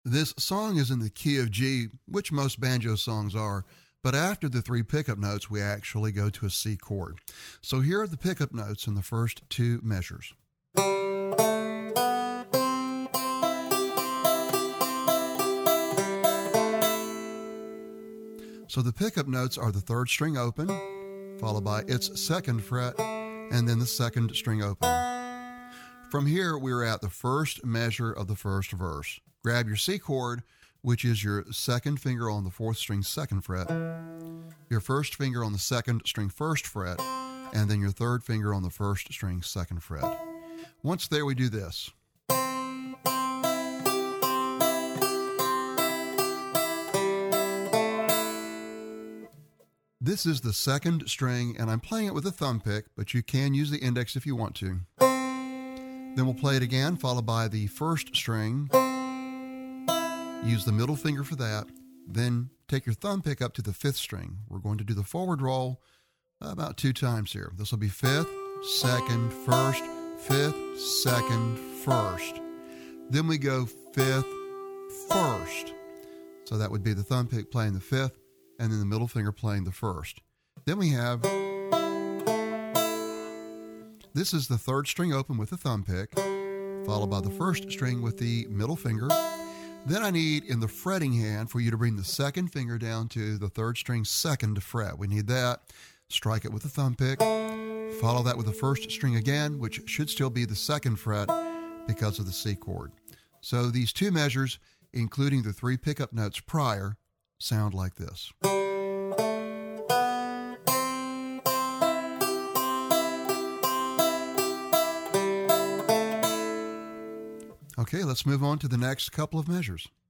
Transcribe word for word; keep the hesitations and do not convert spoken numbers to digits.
This song is in the key of G, which most banjo songs are, but after the three pickup notes, we actually go to a C chord. So here are the pickup notes in the first two measures. So the pickup notes are the third string open, followed by its second fret, and then the second string open. From here, we're at the first measure of the first verse. Grab your C chord, which is your second finger on the fourth string second fret, your first finger on the second string first fret, and then your third finger on the first string second fret. Once there, we do this. This is the second string, and I'm playing it with a thumb pick, but you can use the index if you want to. Then we'll play it again, followed by the first string. Use the middle finger for that. Then take your thumb pick up to the fifth string. We're going to do the forward roll about two times here. This will be fifth, second, first, fifth, second, first. Then we go fifth, first. So that would be the thumb pick playing the fifth, and then the middle finger playing the first. Then we have, this is the third string open with the thumb pick, followed by the first string with the middle finger. Then I need, in the fretting hand, for you to bring the second finger down to the third string second fret. We need that. Strike it with the thumb pick. Follow that with the first string again, which should still be the second fret because of the C chord. So these two measures, including the three pickup notes prior, sound like this. Okay, let's move on to the next couple of measures.